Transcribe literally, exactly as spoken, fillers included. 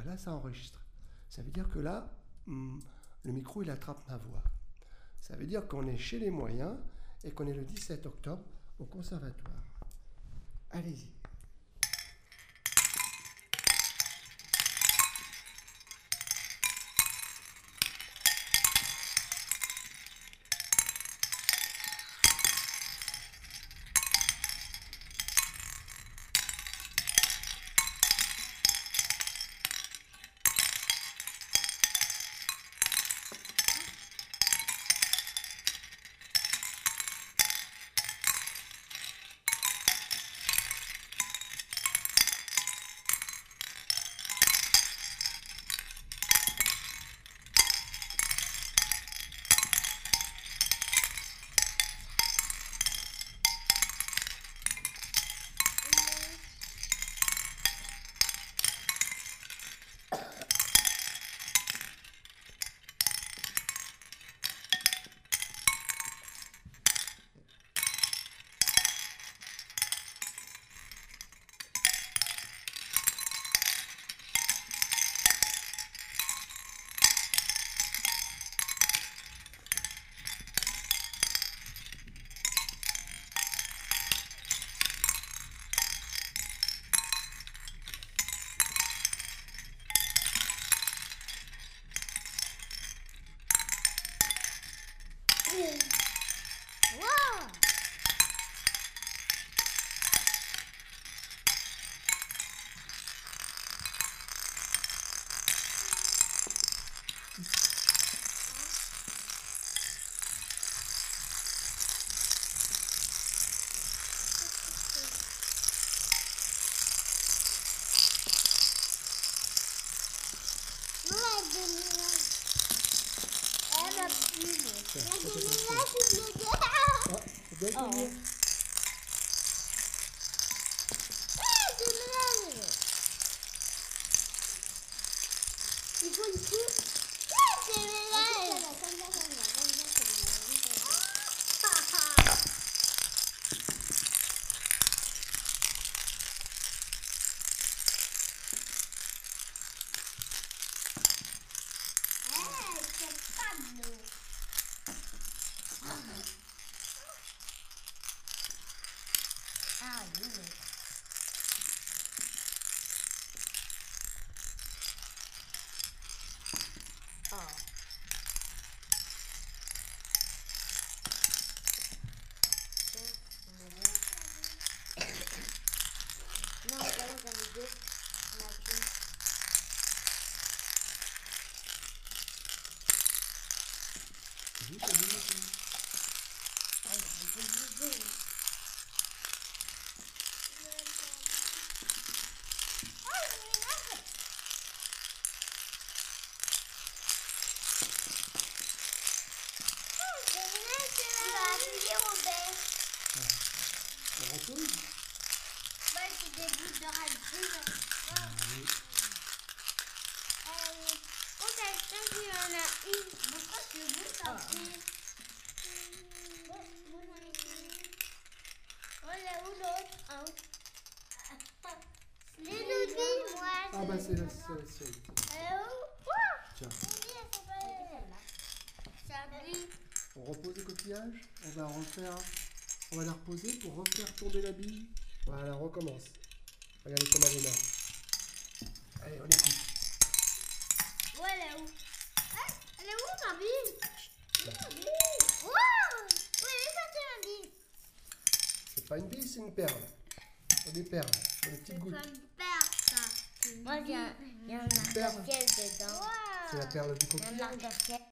Voilà, là, ça enregistre. Ça veut dire que là, hum, le micro, il attrape ma voix. Ça veut dire qu'on est chez les moyens et qu'on est le dix-sept octobre au conservatoire. Allez-y. Wow! Oh. Il faut le coup. Ah, oui. Oh. Non, voilà, j'en ai deux. On a qu'une. Oui, c'est bien, c'est bien. Ah, j'en ai deux. On repose? Moi, c'est des bouts de radio. Oui. Oh, quelqu'un qui en a une. Pourquoi tu veux ça? Oh, là où l'autre? Ah, les Louis, moi. Ah bah c'est la sienne. Tiens. On repose le coquillage. On va refaire. On va la reposer pour refaire tomber la bille. Voilà, on recommence. Regardez comme elle est là. Allez, on écoute. Ouais, elle est où? Hein? Elle est où ma bille? Ma bille? Wow! Oui, elle est sortie ma bille. C'est pas une bille, c'est une perle. C'est des perles. C'est des petites gouttes. C'est une perle, ça. Moi, il y a un Perle. arc-en-ciel dedans. C'est la perle du coquillage.